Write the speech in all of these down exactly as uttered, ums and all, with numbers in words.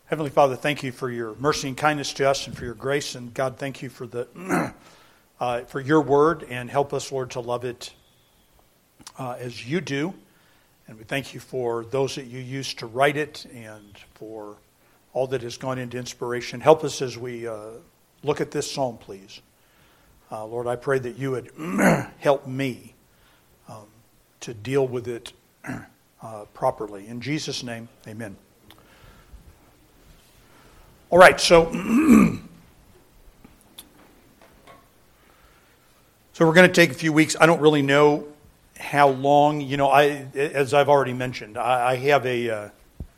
Heavenly Father, thank you for your mercy and kindness to us and for your grace. And God, thank you for the uh, for your word, and help us, Lord, to love it uh, as you do. And we thank you for those that you used to write it and for all that has gone into inspiration. Help us as we uh, look at this psalm, please. Uh, Lord, I pray that you would help me um, to deal with it uh, properly. In Jesus' name, amen. All right, so so we're going to take a few weeks. I don't really know how long. You know, I as I've already mentioned, I, I have a uh,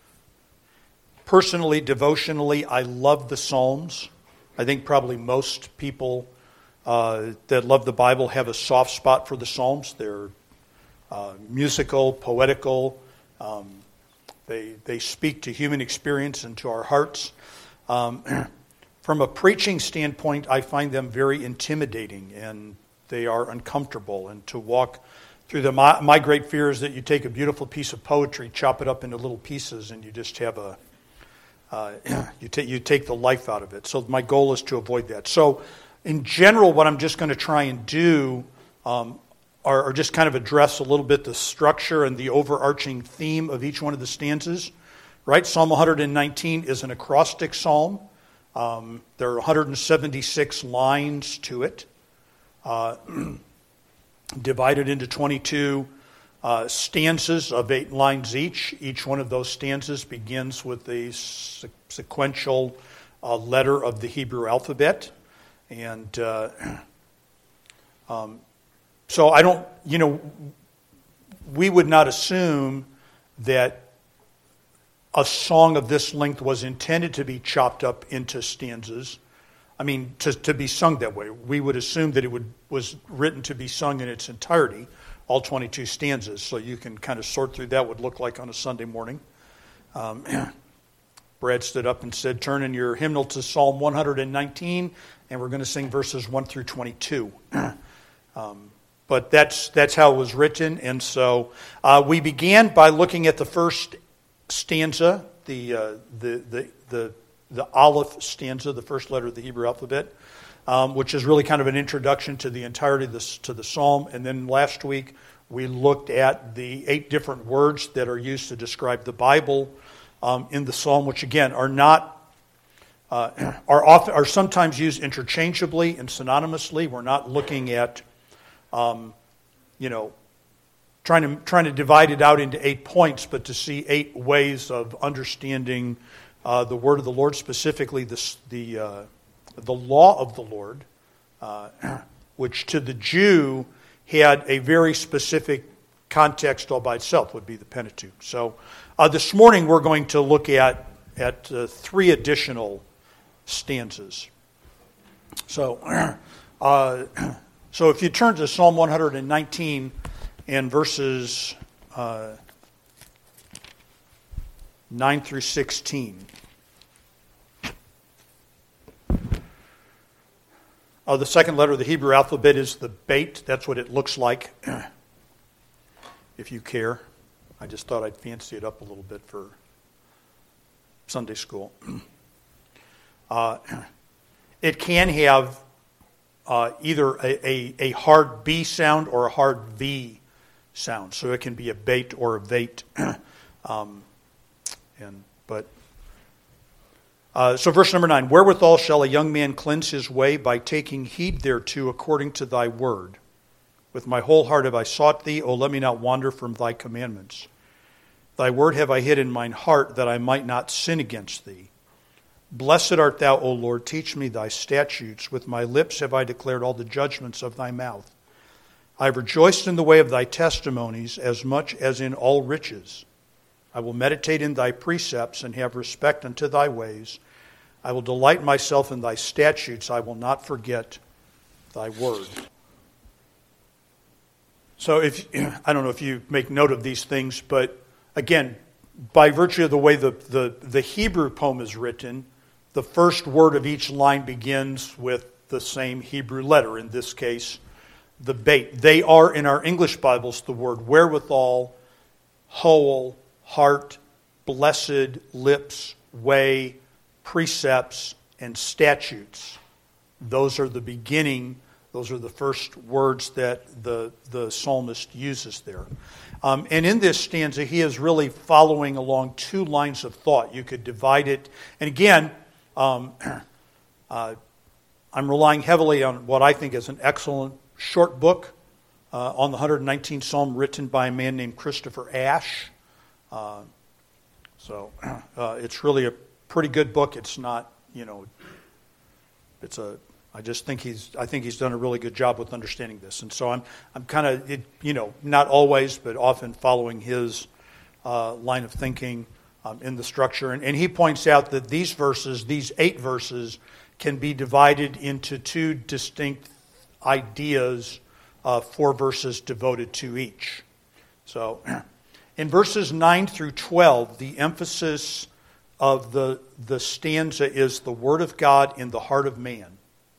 personally, devotionally, I love the Psalms. I think probably most people uh, that love the Bible have a soft spot for the Psalms. They're uh, musical, poetical. Um, they they speak to human experience and to our hearts. Um, from a preaching standpoint, I find them very intimidating, and they are uncomfortable. And to walk through them, my, my great fear is that you take a beautiful piece of poetry, chop it up into little pieces, and you just have a uh, you take you take the life out of it. So my goal is to avoid that. So, in general, what I'm just going to try and do um, are, are just kind of address a little bit the structure and the overarching theme of each one of the stanzas. Right, Psalm one nineteen is an acrostic psalm. Um, there are one hundred seventy-six lines to it, uh, divided into twenty-two uh, stanzas of eight lines each. Each one of those stanzas begins with a se- sequential uh, letter of the Hebrew alphabet. And uh, um, so I don't, you know, we would not assume that a song of this length was intended to be chopped up into stanzas. I mean, to, to be sung that way. We would assume that it would was written to be sung in its entirety, all twenty-two stanzas. So you can kind of sort through that, would look like on a Sunday morning. Um, Brad stood up and said, turn in your hymnal to Psalm one nineteen, and we're going to sing verses one through twenty-two. um, but that's that's how it was written. And so uh, we began by looking at the first stanza, the, uh, the the the the Aleph stanza, the first letter of the Hebrew alphabet, um, which is really kind of an introduction to the entirety of this, to the psalm. And then last week we looked at the eight different words that are used to describe the Bible um, in the psalm, which again are not uh, are often are sometimes used interchangeably and synonymously. We're not looking at um, you know. Trying to trying to divide it out into eight points, but to see eight ways of understanding uh, the word of the Lord, specifically the the uh, the law of the Lord, uh, which to the Jew had a very specific context all by itself, would be the Pentateuch. So uh, this morning we're going to look at at uh, three additional stanzas. So uh, so if you turn to Psalm one nineteen. And verses uh, nine through sixteen. Uh, the second letter of the Hebrew alphabet is the Beit. That's what it looks like, if you care. I just thought I'd fancy it up a little bit for Sunday school. Uh, it can have uh, either a, a, a hard B sound or a hard V sound. So it can be a bait or a vait. um, and but uh, so verse number nine, wherewithal shall a young man cleanse his way? By taking heed thereto according to thy word. With my whole heart have I sought thee, O let me not wander from thy commandments. Thy word have I hid in mine heart, that I might not sin against thee. Blessed art thou, O Lord, teach me thy statutes. With my lips have I declared all the judgments of thy mouth. I have rejoiced in the way of thy testimonies as much as in all riches. I will meditate in thy precepts and have respect unto thy ways. I will delight myself in thy statutes. I will not forget thy word. So if I don't know if you make note of these things, but again, by virtue of the way the, the, the Hebrew poem is written, the first word of each line begins with the same Hebrew letter, in this case, the bait. They are, in our English Bibles, the word wherewithal, whole, heart, blessed, lips, way, precepts, and statutes. Those are the beginning, those are the first words that the, the psalmist uses there. Um, and in this stanza, he is really following along two lines of thought. You could divide it. And again, um, uh, I'm relying heavily on what I think is an excellent short book uh, on the one hundred nineteenth Psalm written by a man named Christopher Ash. Uh, so uh, it's really a pretty good book. It's not, you know, it's a, I just think he's, I think he's done a really good job with understanding this. And so I'm, I'm kind of, you know, not always, but often following his uh, line of thinking um, in the structure. And, and he points out that these verses, these eight verses, can be divided into two distinct ideas, uh, four verses devoted to each. So in verses nine through twelve, the emphasis of the, the stanza is the Word of God in the heart of man.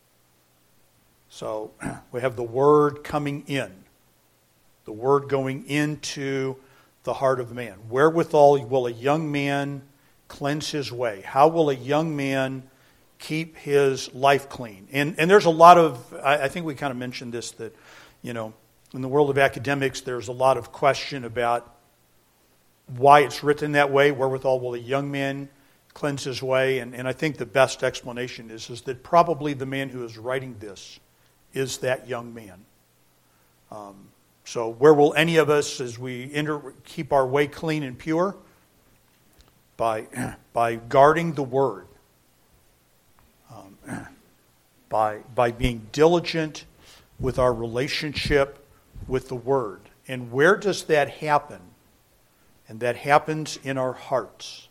So we have the Word coming in, the Word going into the heart of man. Wherewithal will a young man cleanse his way? How will a young man keep his life clean? And and there's a lot of, I, I think we kind of mentioned this, that, you know, in the world of academics, there's a lot of question about why it's written that way. Wherewithal will a young man cleanse his way? And, and I think the best explanation is, is that probably the man who is writing this is that young man. Um, so where will any of us, as we enter, keep our way clean and pure? By, by guarding the Word. Um, by, by being diligent with our relationship with the Word. And where does that happen? And that happens in our hearts.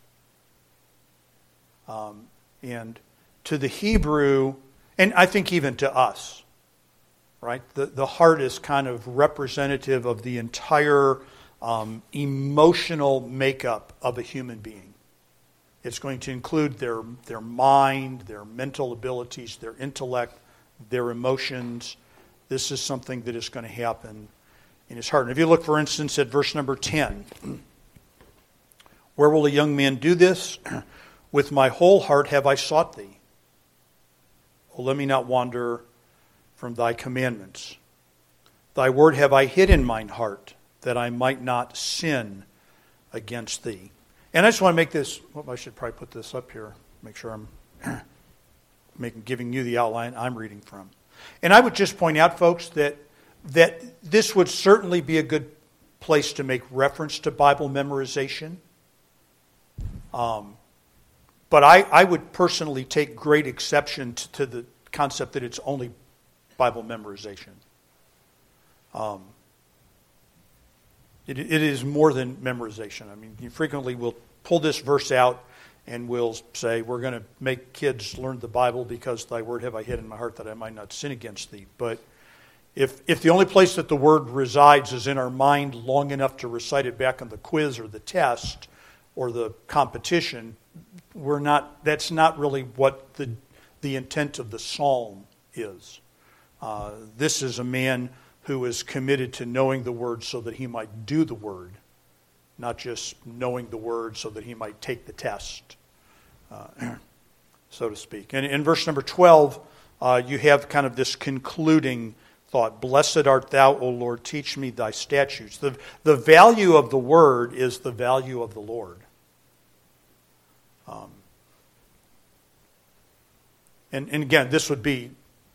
Um, and to the Hebrew, and I think even to us, right? The, the heart is kind of representative of the entire um, emotional makeup of a human being. It's going to include their, their mind, their mental abilities, their intellect, their emotions. This is something that is going to happen in his heart. And if you look, for instance, at verse number ten, where will a young man do this? With my whole heart have I sought thee. Oh, let me not wander from thy commandments. Thy word have I hid in mine heart, that I might not sin against thee. And I just want to make this, well, I should probably put this up here, make sure I'm making, giving you the outline I'm reading from. And I would just point out, folks, that that this would certainly be a good place to make reference to Bible memorization. Um, but I, I would personally take great exception to, to the concept that it's only Bible memorization. Um, it, it is more than memorization. I mean, you frequently will pull this verse out and we'll say, we're going to make kids learn the Bible because thy word have I hid in my heart that I might not sin against thee. But if if the only place that the word resides is in our mind long enough to recite it back on the quiz or the test or the competition, we're not. That's not really what the the intent of the psalm is. Uh, this is a man who is committed to knowing the word so that he might do the word, not just knowing the word so that he might take the test, uh, so to speak. And in verse number twelve, uh, you have kind of this concluding thought. Blessed art thou, O Lord, teach me thy statutes. The, the value of the word is the value of the Lord. Um, and, and again, this would be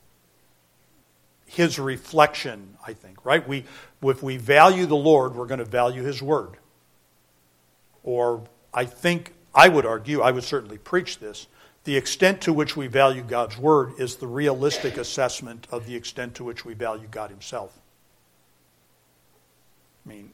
his reflection, I think, right? We, if we value the Lord, we're going to value his word. Or I think, I would argue, I would certainly preach this, the extent to which we value God's word is the realistic assessment of the extent to which we value God himself. I mean,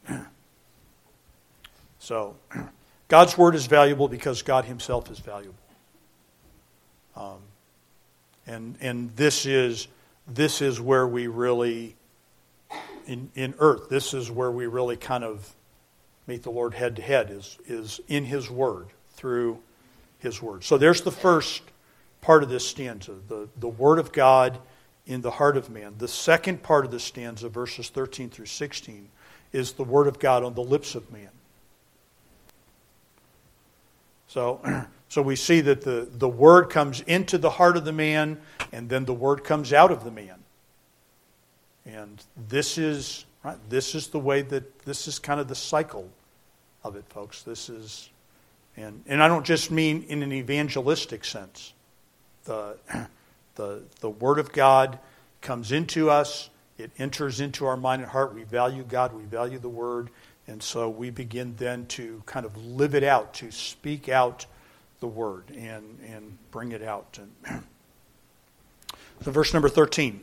so God's word is valuable because God himself is valuable. Um, and and this is this is where we really, in, in earth, this is where we really kind of meet the Lord head to head, is, is in his word, through his word. So there's the first part of this stanza, the, the word of God in the heart of man. The second part of the stanza, verses thirteen through sixteen, is the word of God on the lips of man. So So we see that the, the word comes into the heart of the man, and then the word comes out of the man. And this is right, this is the way that this is kind of the cycle of it, folks. This is and and I don't just mean in an evangelistic sense. The the the word of God comes into us, it enters into our mind and heart. We value God, we value the word, and so we begin then to kind of live it out, to speak out the word and, and bring it out. And so verse number thirteen.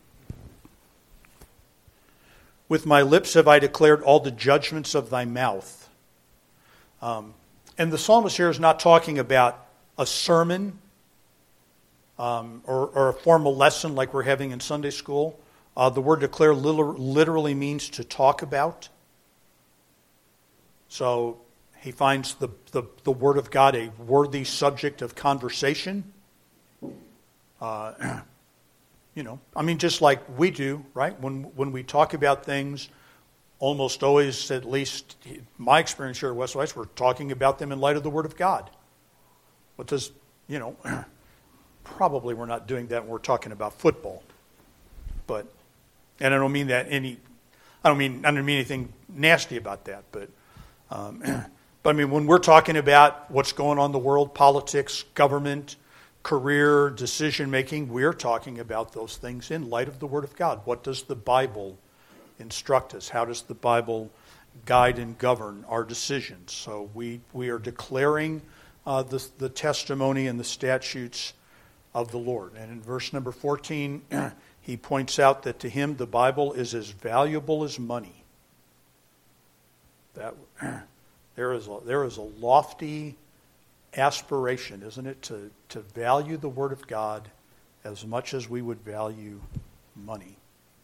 With my lips have I declared all the judgments of thy mouth. Um, and the psalmist here is not talking about a sermon um, or, or a formal lesson like we're having in Sunday school. Uh, the word declare literally means to talk about. So he finds the, the, the word of God a worthy subject of conversation. Uh, you know, I mean, just like we do, right? When when we talk about things, almost always, at least my experience here at Westwise, we're talking about them in light of the Word of God. What does, you know, probably we're not doing that when we're talking about football. But, and I don't mean that any, I don't mean, I don't mean anything nasty about that, but, um, but I mean, when we're talking about what's going on in the world, politics, government, career, decision-making, we're talking about those things in light of the Word of God. What does the Bible instruct us? How does the Bible guide and govern our decisions? So we, we are declaring uh, the, the testimony and the statutes of the Lord. And in verse number fourteen, he points out that to him the Bible is as valuable as money. That there is a, there is a lofty aspiration, isn't it, to, to value the Word of God as much as we would value money.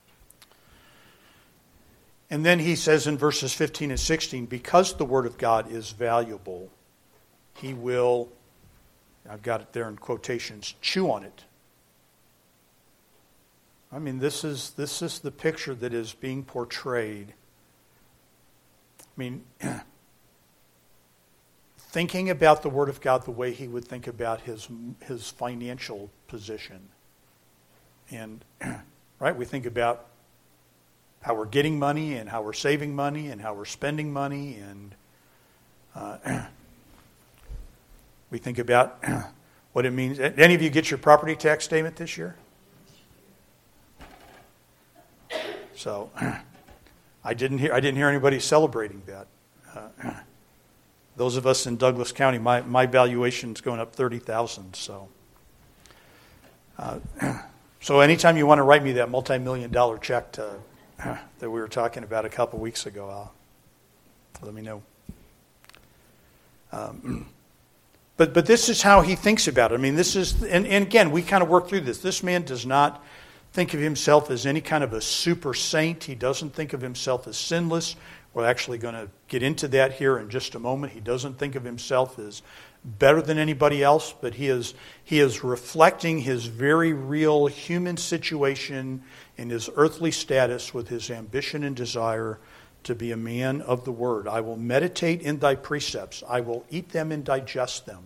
And then he says in verses fifteen and sixteen, because the Word of God is valuable, he will, I've got it there in quotations, chew on it. I mean, this is this is the picture that is being portrayed. I mean, thinking about the Word of God the way he would think about his his financial position. And, right, we think about how we're getting money and how we're saving money and how we're spending money. And uh, we think about what it means. Did any of you get your property tax statement this year? So I didn't hear I didn't hear anybody celebrating that. Uh, Those of us in Douglas County, my, my valuation is going up thirty thousand dollars. So, uh, so anytime you want to write me that multi-million dollar check to, uh, that we were talking about a couple weeks ago, I'll, let me know. Um, but but this is how he thinks about it. I mean, this is, and, and again, we kind of work through this. This man does not think of himself as any kind of a super saint. He doesn't think of himself as sinless. We're actually going to get into that here in just a moment. He doesn't think of himself as better than anybody else, but he is he is reflecting his very real human situation in his earthly status with his ambition and desire to be a man of the Word. I will meditate in thy precepts. I will eat them and digest them.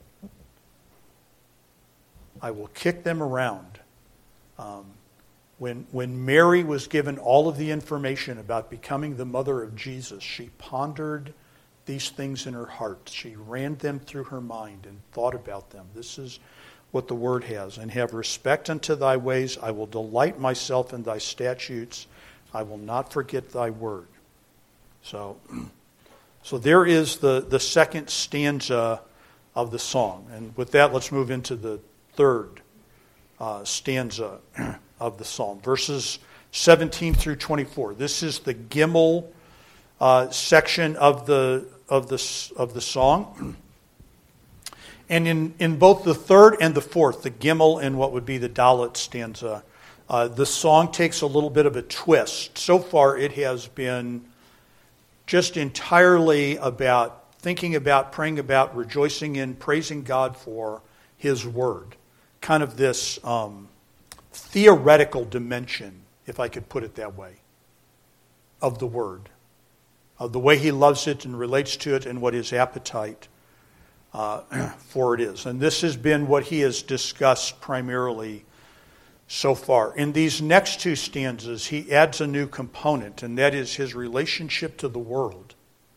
I will kick them around. Um, When when Mary was given all of the information about becoming the mother of Jesus, she pondered these things in her heart. She ran them through her mind and thought about them. This is what the Word has. And have respect unto thy ways. I will delight myself in thy statutes. I will not forget thy word. So, so there is the, the second stanza of the song. And with that, let's move into the third uh, stanza of the psalm, verses seventeen through twenty-four. This is the Gimel uh, section of the of the of the song, and in in both the third and the fourth, the Gimel and what would be the Dalet stanza, uh, the song takes a little bit of a twist. So far, it has been just entirely about thinking about, praying about, rejoicing in, praising God for His Word. Kind of this Um, theoretical dimension, if I could put it that way, of the Word, of the way he loves it and relates to it and what his appetite uh, for it is. And this has been what he has discussed primarily so far. In these next two stanzas, he adds a new component, and that is his relationship to the world.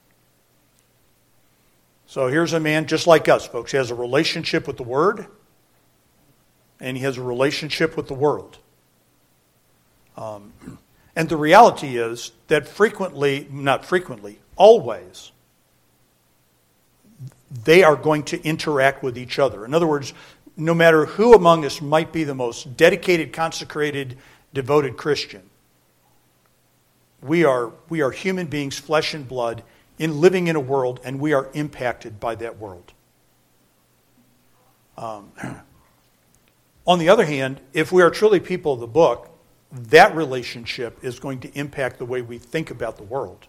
So here's a man just like us, folks. He has a relationship with the Word, and he has a relationship with the world. Um, and the reality is that frequently, not frequently, always, they are going to interact with each other. In other words, no matter who among us might be the most dedicated, consecrated, devoted Christian, we are, we are human beings, flesh and blood, in living in a world, and we are impacted by that world. Um, on the other hand, if we are truly people of the book, that relationship is going to impact the way we think about the world.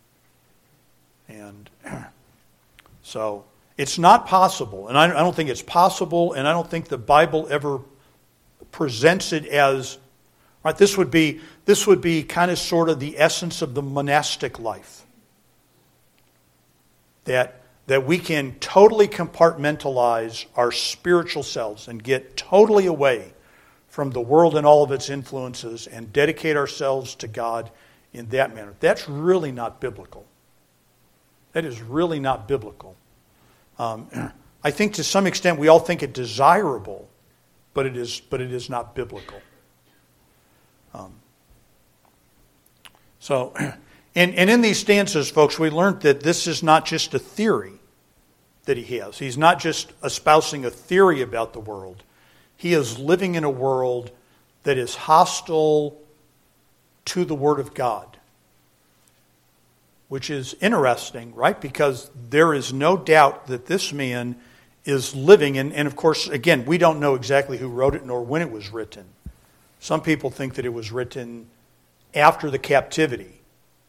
And so it's not possible, and I don't think it's possible, and I don't think the Bible ever presents it as, right, this would be, this would be kind of sort of the essence of the monastic life. That, that we can totally compartmentalize our spiritual selves and get totally away from the world and all of its influences and dedicate ourselves to God in that manner. That's really not biblical. That is really not biblical. Um, I think to some extent we all think it desirable, but it is, but it is not biblical. Um, so, and, and in these stanzas, folks, we learned that this is not just a theory that he has. He's not just espousing a theory about the world. He is living in a world that is hostile to the Word of God, which is interesting, right? Because there is no doubt that this man is living, and, and of course, again, we don't know exactly who wrote it nor when it was written. Some people think that it was written after the captivity.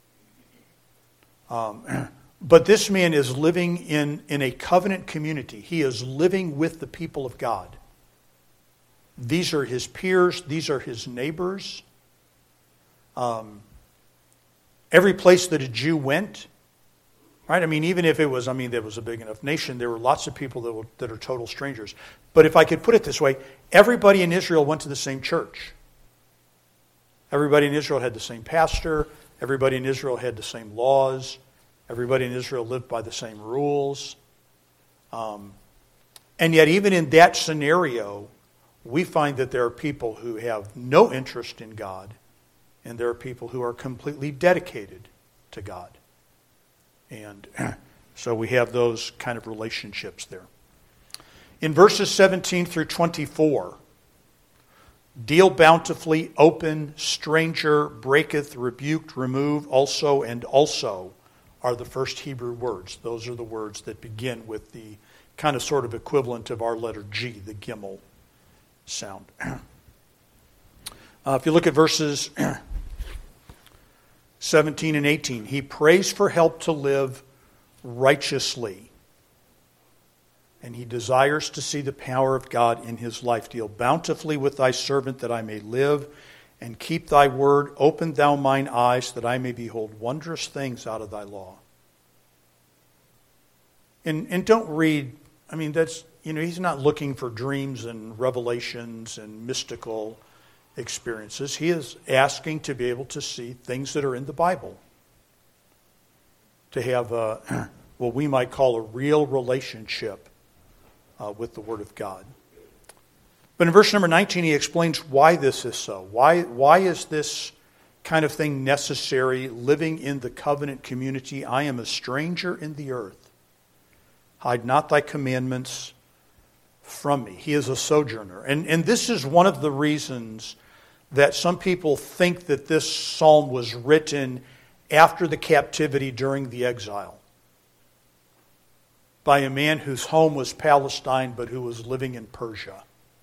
Um, but this man is living in, in a covenant community. He is living with the people of God. These are his peers. These are his neighbors. Um, every place that a Jew went, right? I mean, even if it was, I mean, there was a big enough nation, there were lots of people that, were, that are total strangers. But if I could put it this way, everybody in Israel went to the same church. Everybody in Israel had the same pastor. Everybody in Israel had the same laws. Everybody in Israel lived by the same rules. Um, and yet, even in that scenario, we find that there are people who have no interest in God, and there are people who are completely dedicated to God. And so we have those kind of relationships there. In verses seventeen through twenty-four, deal bountifully, open, stranger, breaketh, rebuked, remove, also, and also are the first Hebrew words. Those are the words that begin with the kind of sort of equivalent of our letter G, the Gimel sound. Uh, if you look at verses seventeen and eighteen, he prays for help to live righteously, and he desires to see the power of God in his life. Deal bountifully with thy servant that I may live, and keep thy word. Open thou mine eyes that I may behold wondrous things out of thy law. And, and don't read, I mean, that's, you know, he's not looking for dreams and revelations and mystical experiences. He is asking to be able to see things that are in the Bible. To have a, what we might call a real relationship uh, with the Word of God. But in verse number nineteen, he explains why this is so. Why, why is this kind of thing necessary, living in the covenant community? I am a stranger in the earth. Hide not thy commandments from me. He is a sojourner. And, and this is one of the reasons that some people think that this psalm was written after the captivity during the exile by a man whose home was Palestine but who was living in Persia.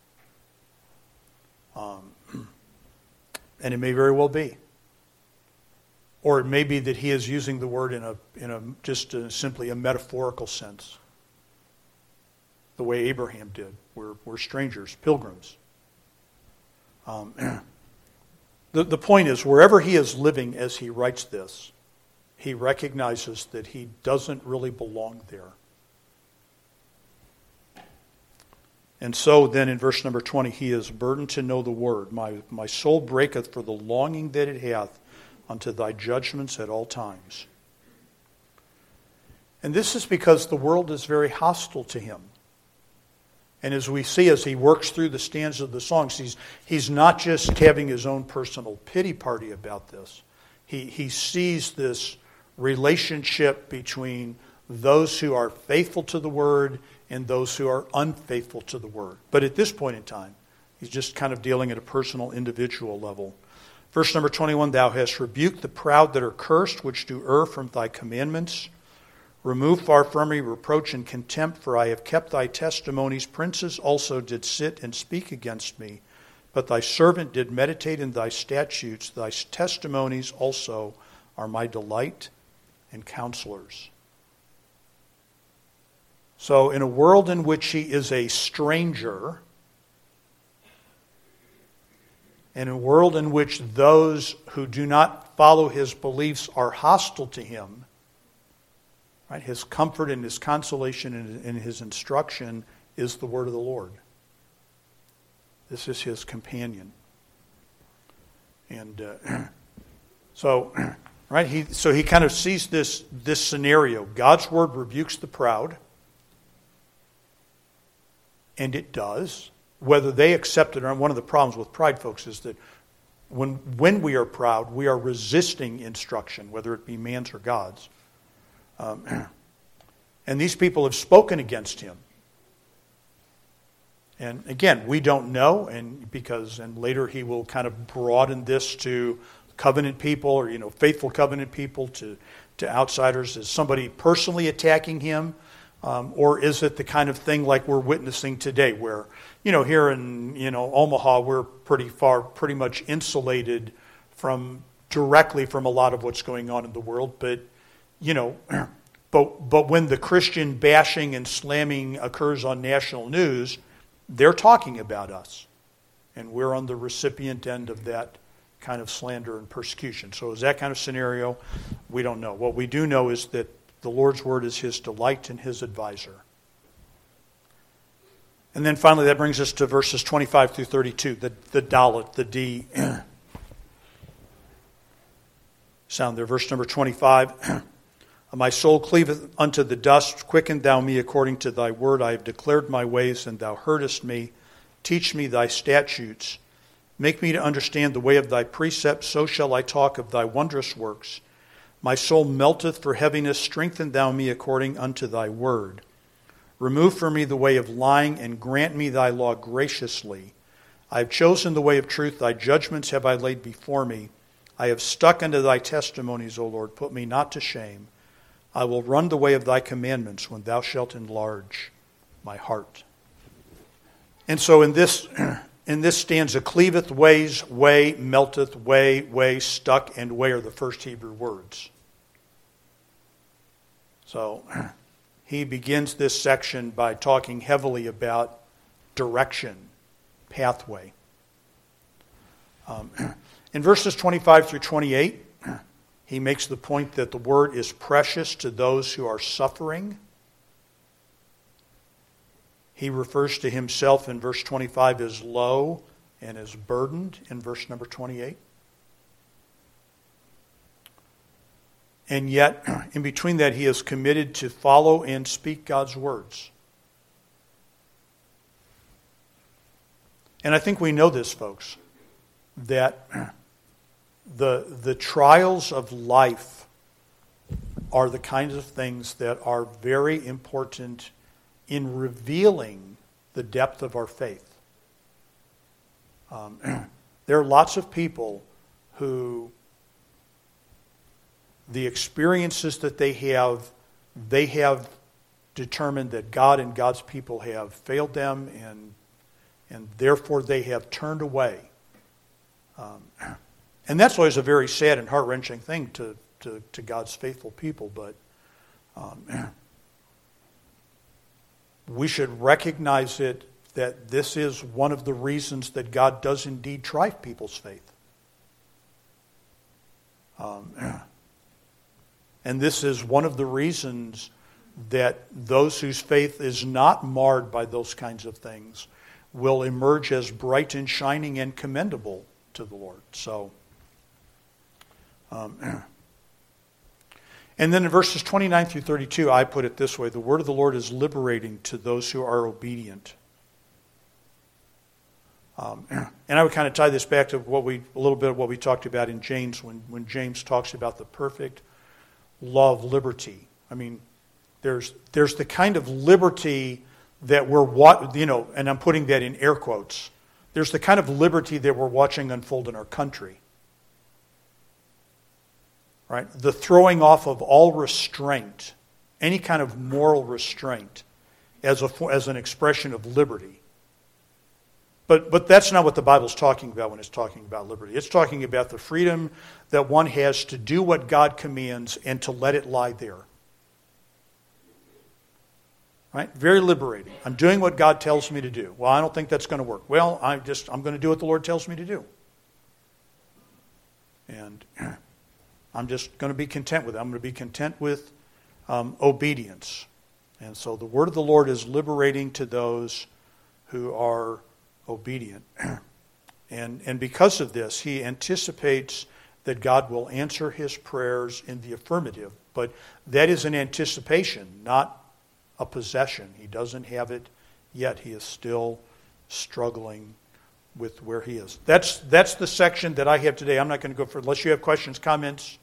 Um, and it may very well be. Or it may be that he is using the word in a in a just a, simply a metaphorical sense. The way Abraham did. We're, we're strangers, pilgrims. Um, the, the point is, wherever he is living as he writes this, he recognizes that he doesn't really belong there. And so then in verse number twenty, he is burdened to know the word. My, my soul breaketh for the longing that it hath unto thy judgments at all times. And this is because the world is very hostile to him. And as we see as he works through the stanzas of the songs, he's, he's not just having his own personal pity party about this. He, he sees this relationship between those who are faithful to the word and those who are unfaithful to the word. But at this point in time, he's just kind of dealing at a personal, individual level. Verse number twenty-one, thou hast rebuked the proud that are cursed, which do err from thy commandments. Remove far from me reproach and contempt, for I have kept thy testimonies. Princes also did sit and speak against me, but thy servant did meditate in thy statutes. Thy testimonies also are my delight and counselors. So in a world in which he is a stranger, in a world in which those who do not follow his beliefs are hostile to him, right, his comfort and his consolation and his instruction is the word of the Lord. This is his companion. And uh, so, right, he so he kind of sees this, this scenario. God's word rebukes the proud. And it does. Whether they accept it or not, one of the problems with pride, folks, is that when, when we are proud, we are resisting instruction, whether it be man's or God's. Um, and these people have spoken against him. And again, we don't know, and because and later he will kind of broaden this to covenant people, or you know, faithful covenant people, to, to outsiders. Is somebody personally attacking him? Um, or is it the kind of thing like we're witnessing today where, you know, here in, you know, Omaha, we're pretty far, pretty much insulated from, directly from a lot of what's going on in the world. But, you know, but, but when the Christian bashing and slamming occurs on national news, they're talking about us. And we're on the recipient end of that kind of slander and persecution. So is that kind of scenario? We don't know. What we do know is that the Lord's word is his delight and his advisor. And then finally, that brings us to verses twenty-five through thirty-two, the, the dalet, the D sound there. Verse number twenty-five, my soul cleaveth unto the dust, quicken thou me according to thy word. I have declared my ways, and thou heardest me. Teach me thy statutes. Make me to understand the way of thy precepts, so shall I talk of thy wondrous works. My soul melteth for heaviness, strengthen thou me according unto thy word. Remove from me the way of lying, and grant me thy law graciously. I have chosen the way of truth, thy judgments have I laid before me. I have stuck unto thy testimonies, O Lord, put me not to shame. I will run the way of thy commandments when thou shalt enlarge my heart. And so in this in this stanza, cleaveth, ways, way, melteth, way, way, stuck, and way are the first Hebrew words. So he begins this section by talking heavily about direction, pathway. Um, in verses twenty-five through twenty-eight, he makes the point that the word is precious to those who are suffering. He refers to himself in verse twenty-five as low and as burdened in verse number twenty-eight. And yet, in between that, he is committed to follow and speak God's words. And I think we know this, folks, that the, the trials of life are the kinds of things that are very important in revealing the depth of our faith. Um, there are lots of people who the experiences that they have, they have determined that God and God's people have failed them, and and therefore they have turned away. Um, and that's always a very sad and heart-wrenching thing to, to, to God's faithful people, but um, we should recognize it that this is one of the reasons that God does indeed try people's faith. Um, and this is one of the reasons that those whose faith is not marred by those kinds of things will emerge as bright and shining and commendable to the Lord. So, um, and then in verses twenty-nine through thirty-two, I put it this way: the word of the Lord is liberating to those who are obedient. Um, and I would kind of tie this back to what we a little bit of what we talked about in James when, when James talks about the perfect law of liberty. I mean, there's there's the kind of liberty that we're wa- you know, and I'm putting that in air quotes. There's the kind of liberty that we're watching unfold in our country. Right? The throwing off of all restraint, any kind of moral restraint, as a as an expression of liberty. But but that's not what the Bible's talking about when it's talking about liberty. It's talking about the freedom that one has to do what God commands and to let it lie there. Right? Very liberating. I'm doing what God tells me to do. Well, I don't think that's going to work. Well, I just I'm going to do what the Lord tells me to do. And I'm just going to be content with it. I'm going to be content with um, obedience. And so the word of the Lord is liberating to those who are obedient. And, and because of this, he anticipates that God will answer his prayers in the affirmative. But that is an anticipation, not a possession. He doesn't have it yet. He is still struggling with where he is. That's that's the section that I have today. I'm not going to go for, unless you have questions, comments,